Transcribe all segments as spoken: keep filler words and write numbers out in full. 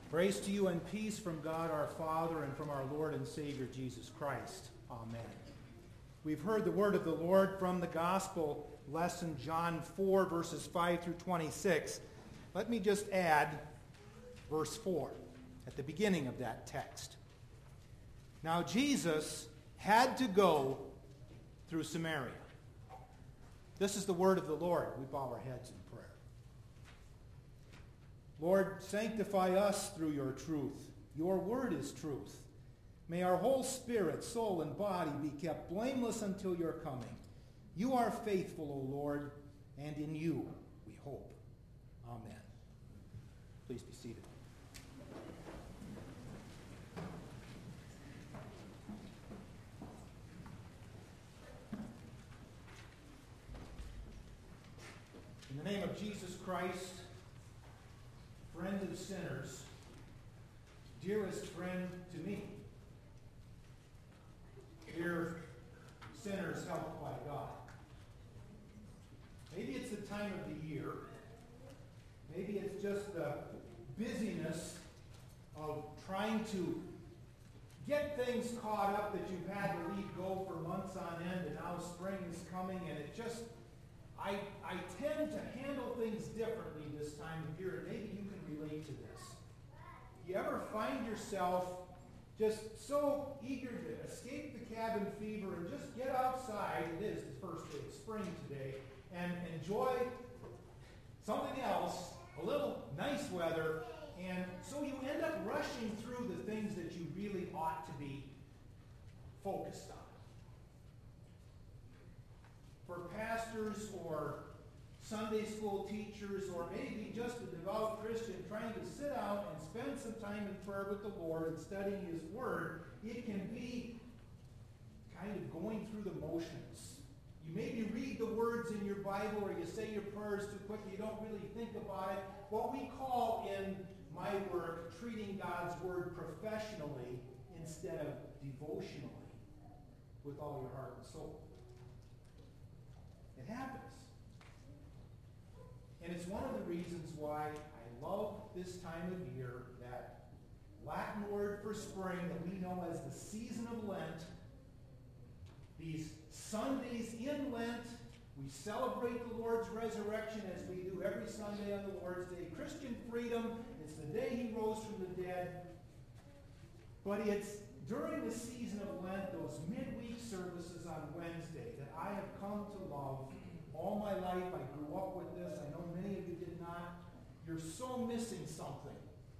Grace to you and peace from God our Father and from our Lord and Savior Jesus Christ. Amen. We've heard the word of the Lord from the Gospel lesson, John four, verses five through twenty-six. Let me just add verse four at the beginning of that text. Now Jesus had to go through Samaria. This is the word of the Lord. We bow our heads in prayer. Lord, sanctify us through your truth. Your word is truth. May our whole spirit, soul, and body be kept blameless until your coming. You are faithful, O Lord, and in you we hope. Amen. Please be seated. In the name of Jesus Christ, friend of sinners, dearest friend to me, dear sinners helped by God. Maybe it's the time of the year. Maybe it's just the busyness of trying to get things caught up that you've had to leave go for months on end, and now spring is coming, and it just, I, I tend to handle things differently this time of year, and maybe you can relate to this. You ever find yourself just so eager to escape the cabin fever and just get outside, it is the first day of spring today, and enjoy something else, a little nice weather, and so you end up rushing through the things that you really ought to be focused on. For pastors or Sunday school teachers or maybe just a devout Christian trying to sit out and spend some time in prayer with the Lord and studying His Word, it can be kind of going through the motions. You maybe read the words in your Bible or you say your prayers too quickly. You don't really think about it. What we call in my work treating God's Word professionally instead of devotionally with all your heart and soul. It happens. And it's one of the reasons why I love this time of year, that Latin word for spring that we know as the season of Lent. These Sundays in Lent, we celebrate the Lord's resurrection as we do every Sunday on the Lord's Day. Christian freedom, it's the day He rose from the dead. But it's during the season of Lent, those midweek services on Wednesday, that I have come to love all my life. I grew up with this. I know many of you did not. You're so missing something.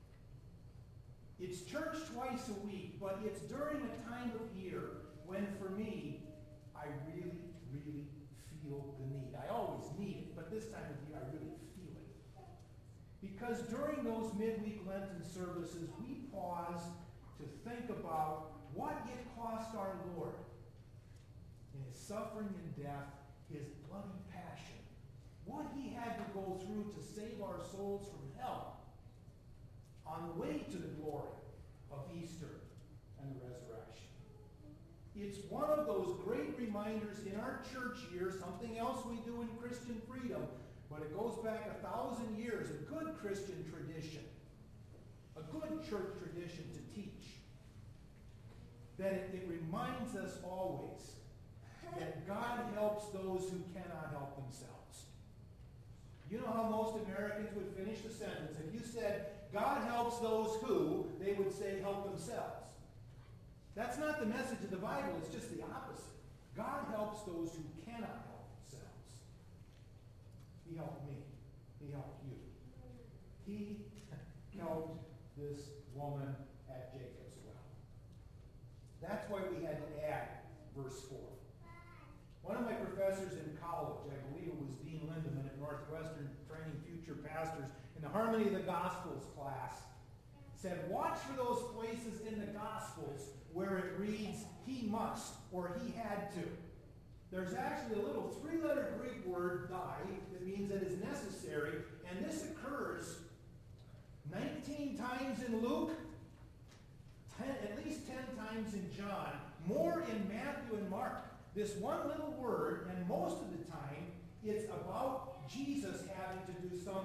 It's church twice a week, but it's during a time of year when, for me, I really, really feel the need. I always need it, but this time of year I really feel it. Because during those midweek Lenten services, we pause to think about what it cost our Lord in His suffering and death, His bloody passion, what He had to go through to save our souls from hell on the way to the glory of Easter and the resurrection. It's one of those great reminders in our church year, something else we do in Christian freedom, but it goes back a thousand years, a good Christian tradition, a good church tradition to teach, that it, it reminds us always that God helps those who cannot help themselves. You know how most Americans would finish the sentence? If you said, God helps those who, they would say, help themselves. That's not the message of the Bible. It's just the opposite. God helps those who cannot help themselves. He helped me. He helped you. He helped this woman at Jacob's well. That's why we had to add verse four. One of my professors in college, I believe it was Dean Lindeman at Northwestern, training future pastors, in the Harmony of the Gospels class, said, watch for those places in the Gospels where it reads, he must, or he had to. There's actually a little three-letter Greek word, dai, that means it is necessary, and this occurs nineteen times in Luke, ten, at least ten times in John, more in Matthew and Mark. This one little word, and most of the time, it's about Jesus having to do something.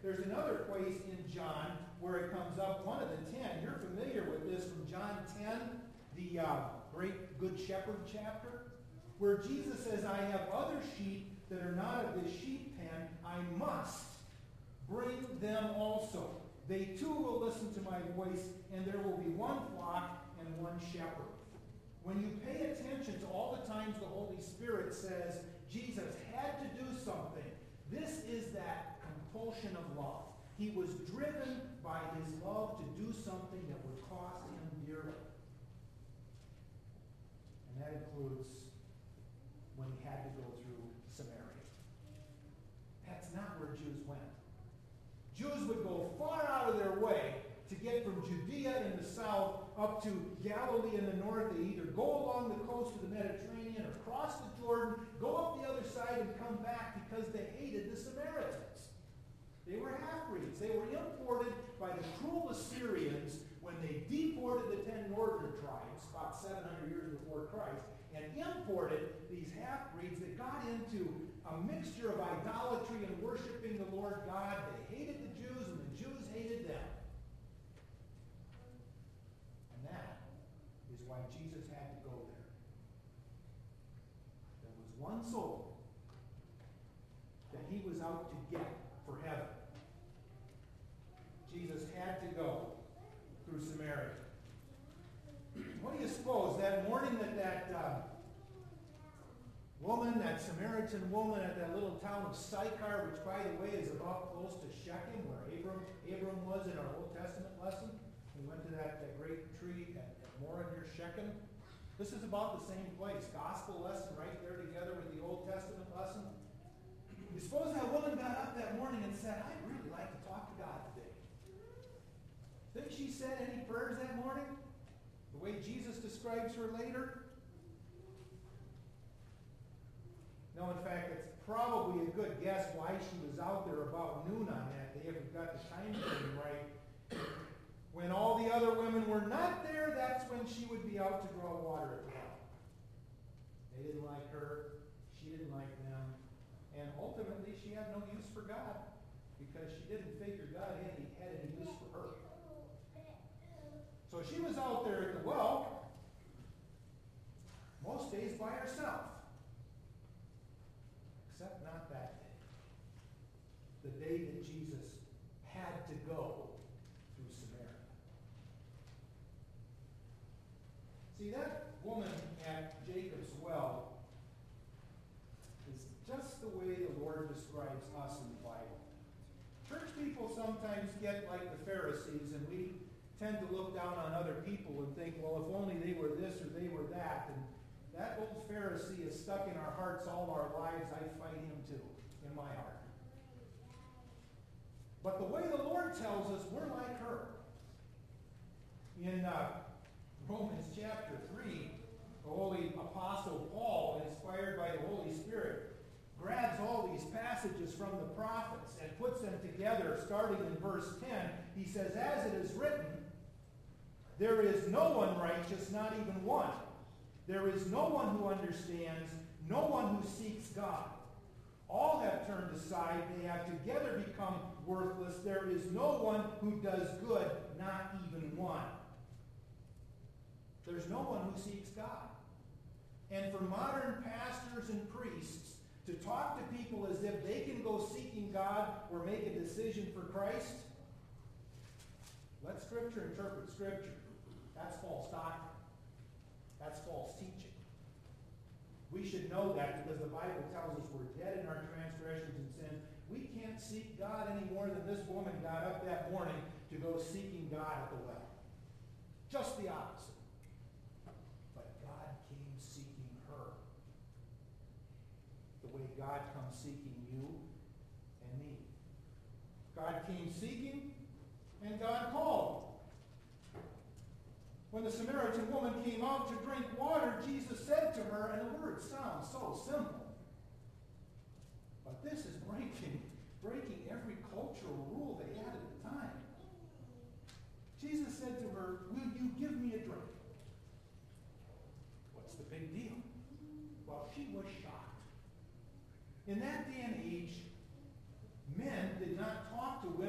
There's another place in John where it comes up, one of the ten. You're familiar with this from John ten, the uh, great Good Shepherd chapter, where Jesus says, I have other sheep that are not of this sheep pen. I must bring them also. They too will listen to my voice, and there will be one flock and one shepherd. When you pay attention to all the times the Holy Spirit says Jesus had to do something, this is that compulsion of love. He was driven by his love to do something that would cost him dearly. And that includes when he had to go through Samaria. That's not where Jews went. Jews would go far out of their way to get from Judea in the south up to Galilee in the north. They either go along the coast of the Mediterranean or cross the Jordan, go up the other side and come back because they hated the Samaritans. They were half-breeds. They were imported by the cruel Assyrians when they deported the ten northern tribes about seven hundred years before Christ and imported these half-breeds that got into a mixture of idolatry and worshiping the Lord God. They hated the Jews and the Jews hated them. And that is why Jesus had to go there. There was one soul that he was out to get for heaven. Jesus had to go through Samaria. What do you suppose? That morning that that uh, woman, that Samaritan woman at that little town of Sychar, which by the way is about close to Shechem, where Abram, Abram was in our Old Testament lesson. We went to that, that great tree at, at Moreh near Shechem. This is about the same place. Gospel lesson right there together with the Old Testament lesson. You suppose that woman got up that morning and said, I'd really like to talk to God today. Think she said any prayers that morning? The way Jesus describes her later? No, in fact, it's probably a good guess why she was out there about noon on that day, if we've got the time frame right. When all the other women were not there, that's when she would be out to draw water at the well. They didn't like her. She didn't like them. And ultimately, she had no use for God because she didn't figure God had any, had any use for her. So she was out there at the well, most days by herself. Except not that day. The day that Jesus had to go through Samaria. See, that woman at Jacob's well is just the way the Lord describes us in the Bible. Church people sometimes get like the Pharisees, and we tend to look down on other people and think, well, if only they were this or they were that. And that old Pharisee is stuck in our hearts all our lives. I fight him too, in my heart. But the way the Lord tells us, we're like her. In uh, Romans chapter three, the Holy Apostle Paul, inspired by the Holy Spirit, grabs all these passages from the prophets and puts them together, starting in verse ten. He says, as it is written, there is no one righteous, not even one. There is no one who understands, no one who seeks God. All have turned aside, they have together become worthless. There is no one who does good, not even one. There's no one who seeks God. And for modern pastors and priests to talk to people as if they can go seeking God or make a decision for Christ, let Scripture interpret Scripture. That's false doctrine. That's false teaching. We should know that because the Bible tells us we're dead in our transgressions and sins. We can't seek God any more than this woman got up that morning to go seeking God at the well. Just the opposite. But God came seeking her. The way God comes seeking you and me. God came seeking and God called. When the Samaritan woman came out to drink water, Jesus said to her, and the words sound so simple, but this is breaking, breaking every cultural rule they had at the time. Jesus said to her, will you give me a drink? What's the big deal? Well, she was shocked. In that day and age, men did not talk to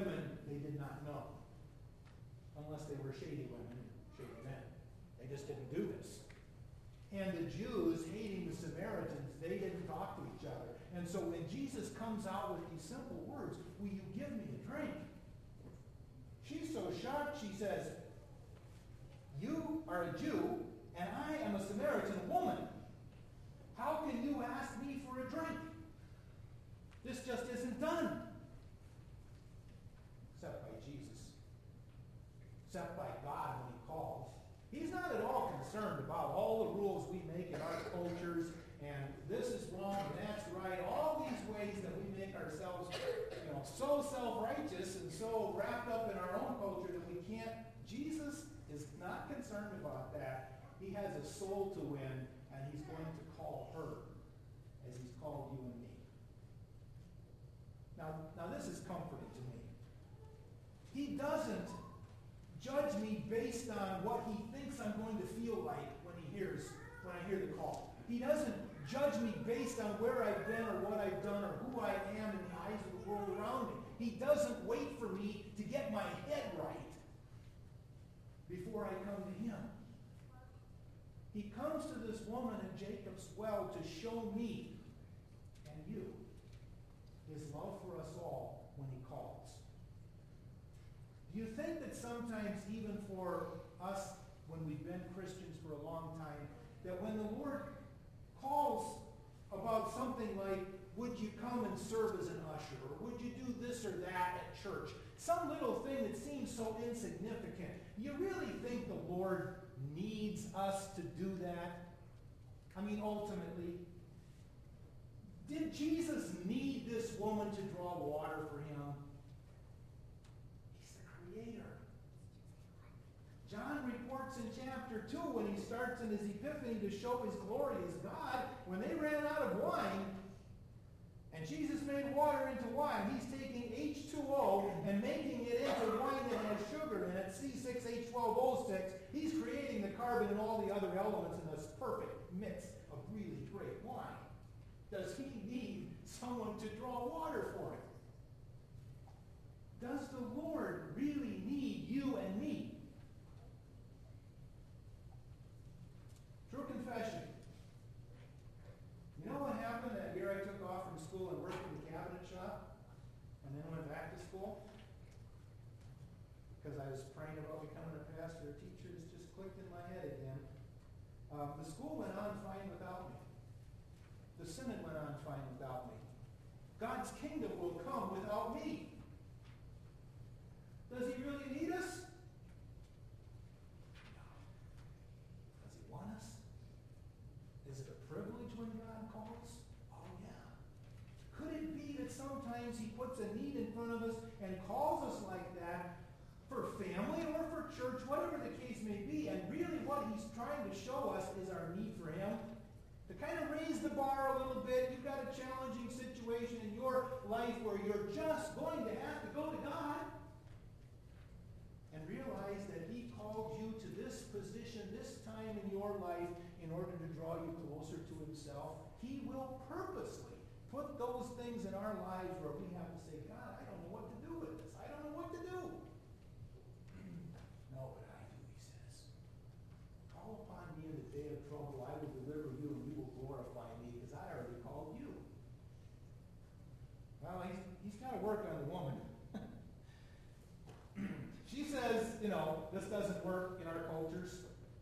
unless they were shady women, shady men. They just didn't do this. And the Jews, hating the Samaritans, they didn't talk to each other. And so when Jesus comes out with these simple words, will you give me a drink? She's so shocked, she says, you are a Jew, and I am a Samaritan woman. How can you ask me for a drink? This just isn't done. Except by Jesus. Except by God when he calls. He's not at all concerned about all the rules we make in our cultures, and this is wrong and that's right. All these ways that we make ourselves, you know, so self-righteous and so wrapped up in our own culture that we can't. Jesus is not concerned about that. He has a soul to win, and he's going to call her as he's called you and me. Now, now this is comforting to me. He doesn't judge me based on what he thinks I'm going to feel like when he hears, when I hear the call. He doesn't judge me based on where I've been or what I've done or who I am in the eyes of the world around me. He doesn't wait for me to get my head right before I come to him. He comes to this woman at Jacob's well to show me and you his love for us all when he calls. Do you think that sometimes, even for us, when we've been Christians for a long time, that when the Lord calls about something like, would you come and serve as an usher, or would you do this or that at church, some little thing that seems so insignificant, you really think the Lord needs us to do that? I mean, ultimately, did Jesus need this woman to draw water for him? He's the creator. John reports in chapter two, when he starts in his epiphany to show his glory as God, when they ran out of wine, and Jesus made water into wine, he's taking H two O and making it into wine that has sugar in it, C six H twelve O six. He's creating the carbon and all the other elements in this perfect mix of really great wine. Does he need someone to draw water for him? Does the Lord really need you and me? True confession. You know what happened that year I took off from school and worked in the cabinet shop and then went back to school? Because I was praying about becoming a pastor or teacher. It's just clicked in my head again. Um, the school went on fine without me. The synod went on fine without me. God's kingdom will come without me. Does he really need us? No. Does he want us? Is it a privilege when God calls? Oh, yeah. Could it be that sometimes he puts a need in front of us and calls us like that for family or for church, whatever the case may be, and really what he's trying to show us is our need for him? To kind of raise the bar a little bit. You've got a challenging situation in your life where you're just going to have to go to God and realize that he called you to this position, this time in your life, in order to draw you closer to himself. He will purposely put those things in our lives where we have to say, God, I don't know what to do with this. I don't know what to do. No, but I do, he says. Call upon me in the day of trouble. I will deliver you, and you will glorify me, because I already called you. Well, he's, he's got to work on the woman. She says, you know, this doesn't work in our cultures.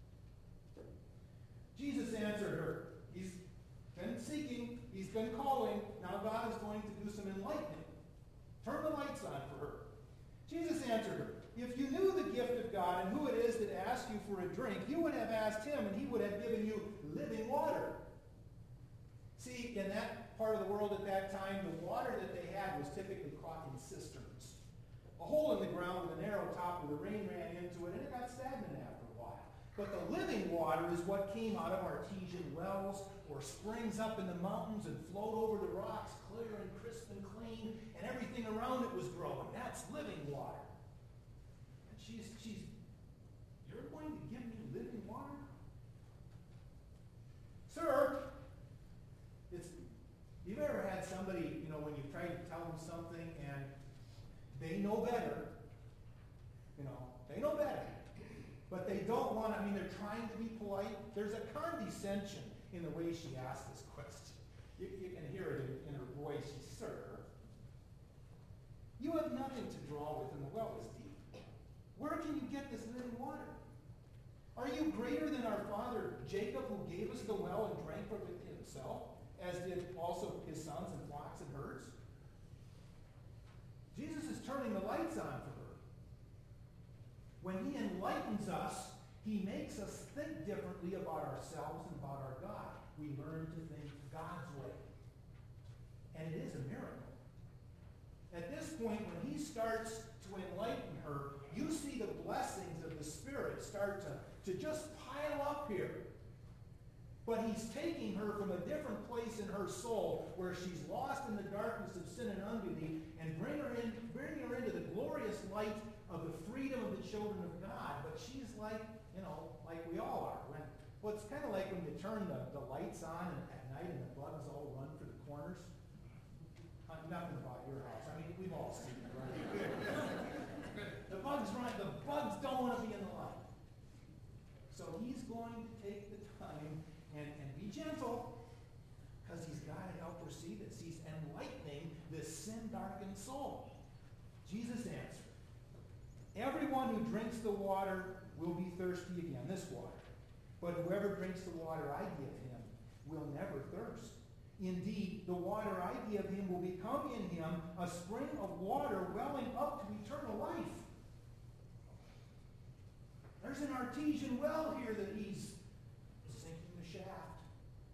Jesus answered her. He's been seeking. He's been calling. Now God is going to do some enlightening. Turn the lights on for her. Jesus answered her. If you knew the gift of God and who it is that asks you for a drink, you would have asked him, and he would have given you living water. See, in that part of the world at that time, the water that they had was typically caught in cisterns. A hole in the ground with a narrow top where the rain ran into it, and it got stagnant after a while. But the living water is what came out of artesian wells or springs up in the mountains and flowed over the rocks, clear and crisp and clean, and everything around it was growing. That's living water. And she's, she's, you're going to give me living water? Sir, it's, you've ever had somebody, you know, when you try to tell them something and they know better, you know, they know better. but they don't want, I mean, they're trying to be polite. There's a condescension in the way she asked this question. You, you can hear it in, in her voice. She says, "Sir, you have nothing to draw with, and the well is deep. Where can you get this living water? Are you greater than our father Jacob, who gave us the well and drank from it himself, as did also his sons and flocks and herds?" Jesus is turning the lights on for her. When he enlightens us, he makes us think differently about ourselves and about our God. We learn to think God's way. And it is a miracle. At this point, when he starts to enlighten her, you see the blessings of the Spirit start to, to just pile up here. But he's taking her from a different place in her soul where she's lost in the darkness of sin and unbelief and bring her in, bring her into the glorious light of the freedom of the children of God. But she's like, you know, like we all are. When, well, it's kind of like when you turn the, the lights on at night and the bugs all run for the corners. Uh, nothing about your house. I mean, we've all seen it, right? The bugs run. The bugs don't want to be in the light. So he's going to take the time and, and be gentle, because he's got to help her see this. He's enlightening this sin-darkened soul. Jesus answered, "Everyone who drinks the water will be thirsty again, this water. But whoever drinks the water I give him will never thirst. Indeed, the water I give him will become in him a spring of water welling up to eternal life." There's an artesian well here that he's sinking the shaft.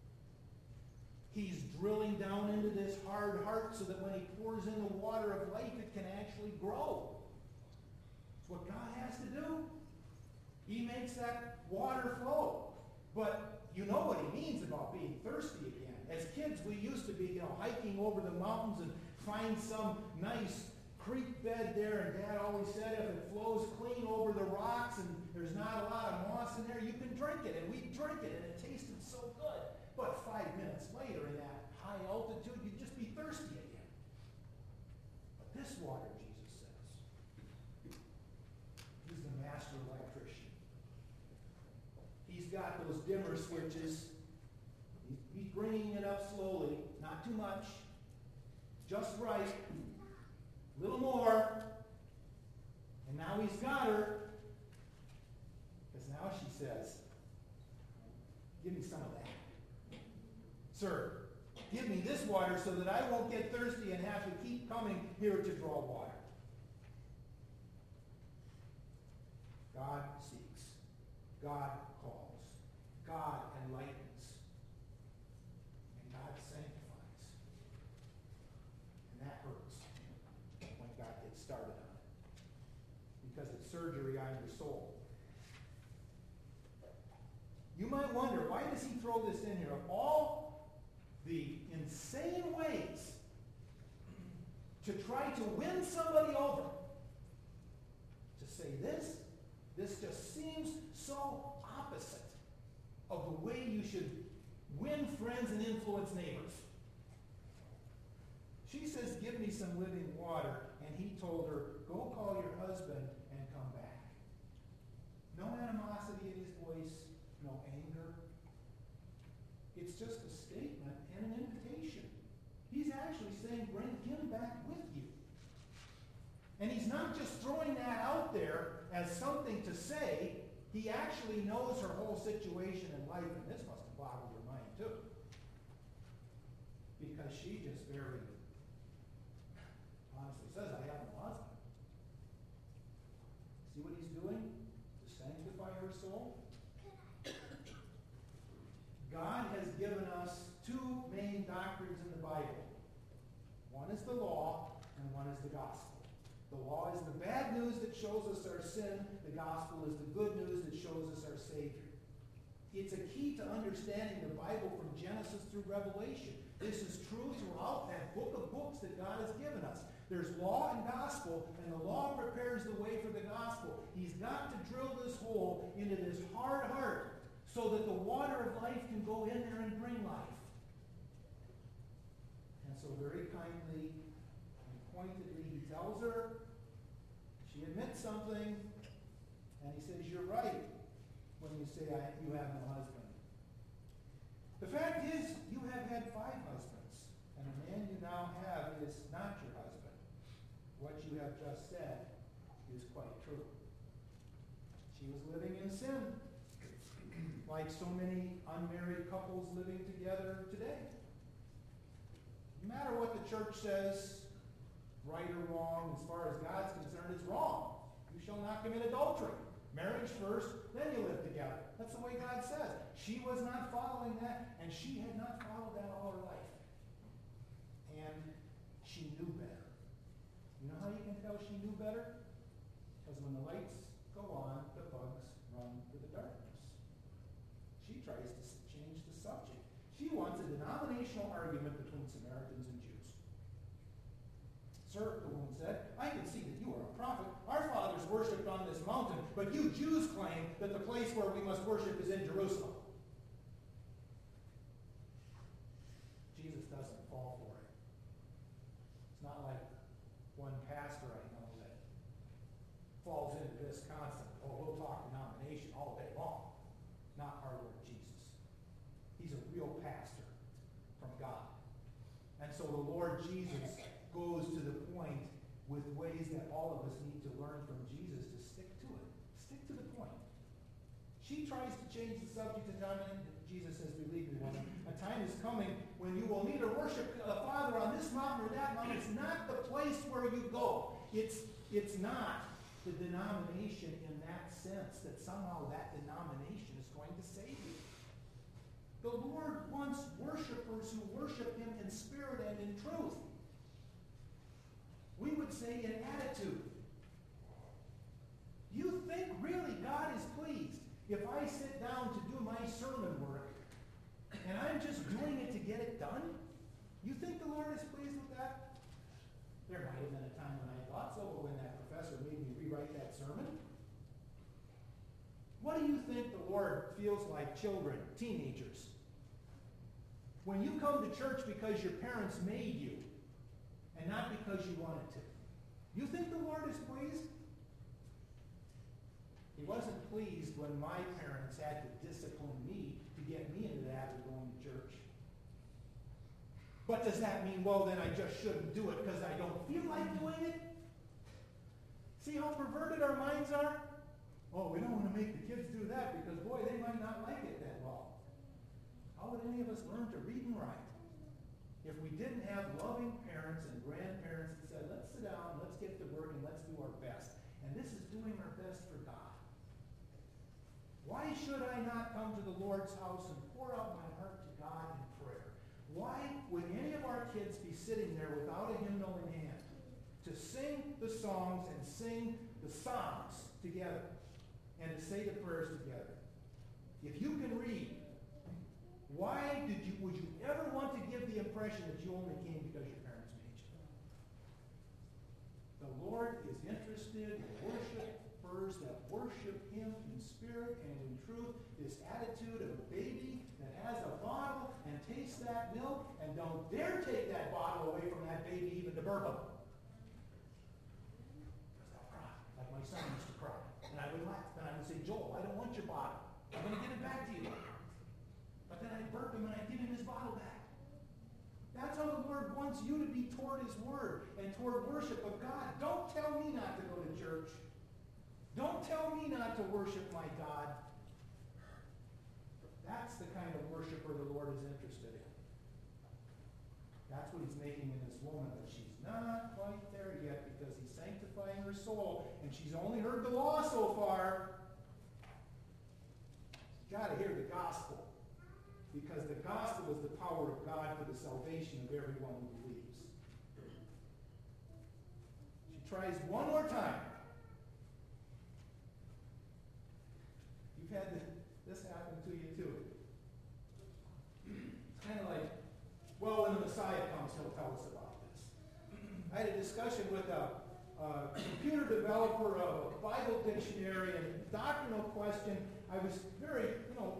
He's drilling down into this hard heart so that when he pours in the water of life, it can actually grow. It's what God has to do. He makes that water flow. But you know what he means about being thirsty again. As kids, we used to be, you know, hiking over the mountains and find some nice creek bed there, and Dad always said if it flows clean over the rocks and there's not a lot of moss in there, you can drink it. And we'd drink it, and it tasted so good. But five minutes later, in that high altitude, you'd just be thirsty again. But this water, Jesus says, he's the master electrician. He's got those dimmer switches. He's, he's bringing it up slowly, not too much, just right. A little more. And now he's got her. Because now she says, "Give me some of that. Sir, give me this water so that I won't get thirsty and have to keep coming here to draw water." God seeks. God calls. God enlightens. And God sanctifies. And that hurts when God gets started on it, because it's surgery on your soul. You might wonder, why does he throw this in here? Of all the insane ways to try to win somebody over, to say this, this just seems so opposite of the way you should win friends and influence neighbors. She says, "Give me some living water." And he told her, "Go call your husband and come back." No animosity in his voice, no anger. It's just a statement and an invitation. He's actually saying, bring him back with you. And he's not just throwing that out there as something to say. He actually knows her whole situation in life, and this must have boggled her mind too. Because she just very honestly says, "I have no husband." See what he's doing to sanctify her soul? God has given us two main doctrines in the Bible. One is the law, and one is the gospel. The law is the bad news that shows us our sin. The gospel is the good news that shows us our Savior. It's a key to understanding the Bible from Genesis through Revelation. This is true throughout that book of books that God has given us. There's law and gospel, and the law prepares the way for the gospel. He's got to drill this hole into this hard heart so that the water of life can go in there and bring life. And so very kindly and pointedly he tells her, she admits something, And he says, you're right when you say I, you have no husband. The fact is, you have had five husbands, and the man you now have is not your husband. What you have just said is quite true. She was living in sin, like so many unmarried couples living together today. No matter what the church says, right or wrong, as far as God's concerned, it's wrong. You shall not commit adultery. Marriage first, then you live together. That's the way God says. She was not following that, and she had not followed that all her life. And she knew better. You know how you can tell she knew better? Because when the lights go on, the bugs run for the darkness. She tries to change the subject. She wants a denominational argument between Samaritans and Jews. Sir, the woman said, I can see that you are a prophet. Our fathers worshipped on this mountain, but you Jews claim that the place where we must worship is in Jerusalem. Jesus doesn't fall for it. It's not like one pastor I know that falls into this concept. Oh, we'll talk denomination all day long. Not our Lord Jesus. He's a real pastor from God. And so the Lord Jesus goes to the point with ways that all of us need to learn from Jesus to stick to it. Stick to the point. She tries to change the subject of time, and Jesus says, believe me, woman, a time is coming when you will neither worship the Father on this mountain or that mountain. It's not the place where you go. It's, it's not the denomination in that sense, that somehow that denomination is going to save you. The Lord wants worshipers who worship Him in spirit and in truth. We would say in attitude. You think really God is pleased if I sit down to do my sermon work and I'm just doing it to get it done? You think the Lord is pleased with that? There might have been a time when I thought so, but when that professor made me rewrite that sermon. What do you think the Lord feels like children, teenagers? When you come to church because your parents made you, and not because you wanted to. You think the Lord is pleased? He wasn't pleased when my parents had to discipline me to get me into the habit of going to church. But does that mean, well, then I just shouldn't do it because I don't feel like doing it? See how perverted our minds are? Oh, we don't want to make the kids do that because, boy, they might not like it that well. How would any of us learn to read and write if we didn't have loving parents and grandparents that said, let's sit down, let's get to work, and let's do our best? And this is doing our best for God. Why should I not come to the Lord's house and pour out my heart to God in prayer? Why would any of our kids be sitting there without a hymnal in hand to sing the songs and sing the psalms together and to say the prayers together? If you can read, why did you, would you ever want to give the impression that you only came because your parents made you? The Lord is interested in worshipers that worship Him in spirit and in truth. This attitude of a baby that has a bottle and tastes that milk and don't dare take that bottle away from that baby even to burp him. Because they'll cry, like my son used to cry. And I would laugh, and I would say, Joel, I don't want your bottle. I'm going to give it back to you. But then I'd burp him and I'd give him his bottle back. That's how the Lord wants you to be toward His Word and toward worship of God. Don't tell me not to go to church. Don't tell me not to worship my God. That's the kind of worshiper the Lord is interested in. That's what He's making in this woman, but she's not quite there yet because He's sanctifying her soul, and she's only heard the law so far. She's got to hear the gospel. Because the gospel is the power of God for the salvation of everyone who believes. She tries one more time. You've had this, this happen to you too. It's kind of like, well, when the Messiah comes, He'll tell us about this. I had a discussion with a, a computer developer of a Bible dictionary and a doctrinal question. I was very, you know,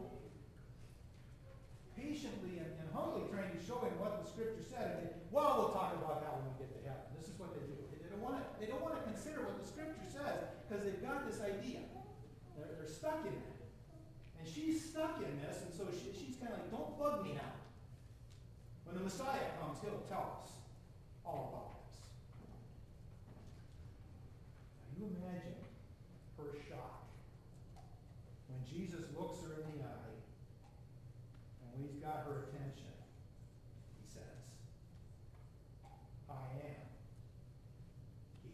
patiently and, and humbly trying to show him what the Scripture said. And they, well, we'll talk about that when we get to heaven. This is what they do. They don't want to, they don't want to consider what the Scripture says because they've got this idea. They're, they're stuck in that. And she's stuck in this, and so she, she's kind of like, don't bug me now. When the Messiah comes, he'll tell us all about this. Now you imagine her shock when Jesus looks her in the eye, and when he's got her attention, he says, I am he.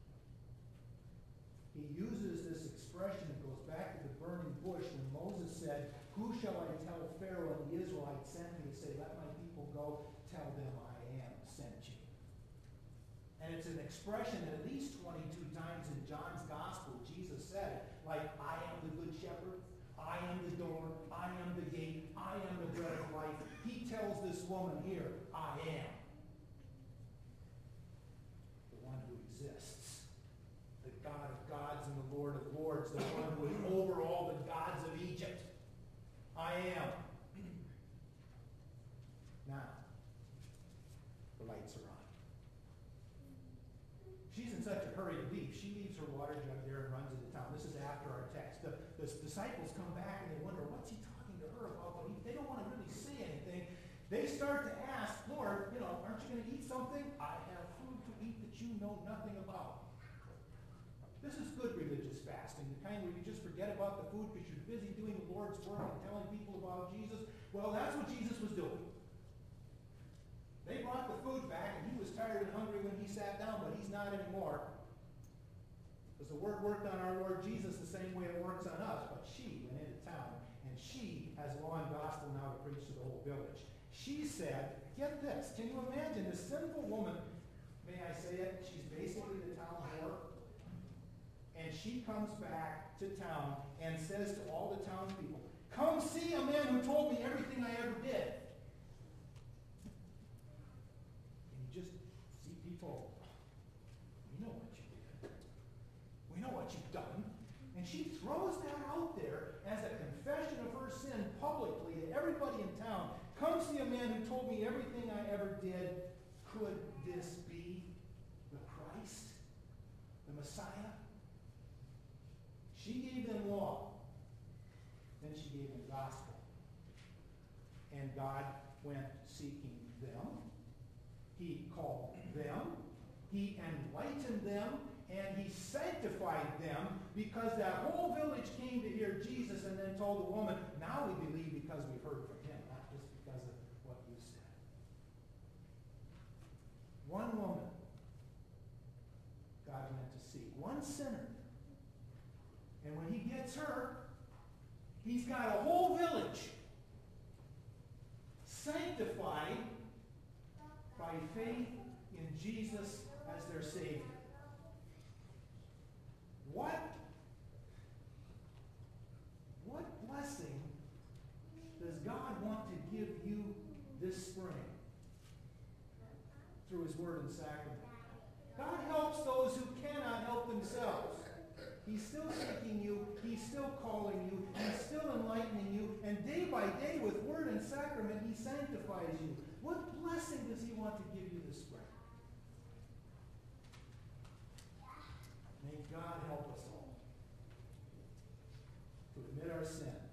He uses this expression that goes back to the burning bush when Moses said, who shall I tell Pharaoh and the Israelites sent me to say, let my people go, tell them I am sent you. And it's an expression that at least twenty-two times in John's Gospel, Jesus said, like, I am the good shepherd, I am the door, I am the gate, I am the bread of life. He tells this woman here, I am the one who exists, the God of gods and the Lord of lords, the one who is over all the gods of Egypt. I am. Now, the lights are on. She's in such a hurry to leave. She leaves her water jug there and runs into town. This is after our text. The, the disciples come back and they wonder, what's he talking to her about? But he, they don't want to really say anything. They start to ask, Lord, you know, aren't you going to eat something? I have food to eat that you know nothing about. This is good religious fasting, the kind where you just forget about the food because you're busy doing the Lord's work and telling people about Jesus. Well, that's what Jesus was doing. They brought the food back, and he was tired and hungry when he sat down, but he's not anymore. Because the word worked on our Lord Jesus the same way it works on us. But she went into town, and she has law and gospel now to preach to the whole village. She said, get this, can you imagine this sinful woman, may I say it, she's basically the town whore. And she comes back to town and says to all the townspeople, come see a man who told me everything I ever did. And you just see people, we know what you did. We know what you've done. And she throws that out there as a confession of her sin publicly to everybody in town. Come see a man who told me everything I ever did. Could this be the Christ? The Messiah? She gave them law. Then she gave them gospel. And God went seeking them. He called them. He enlightened them. And he sanctified them because that whole village came to hear Jesus and then told the woman, now we believe because we've heard from him, not just because of what you said. One woman God went to seek. One sinner. And when he gets her, he's got a whole village sanctified by faith in Jesus as their Savior. What, what blessing does God want to give you this spring through his word and sacrament? God helps those who cannot help themselves. He's still seeking you. He's still calling you. He's still enlightening you. And day by day, with word and sacrament, he sanctifies you. What blessing does he want to give you this spring? May God help us all to admit our sin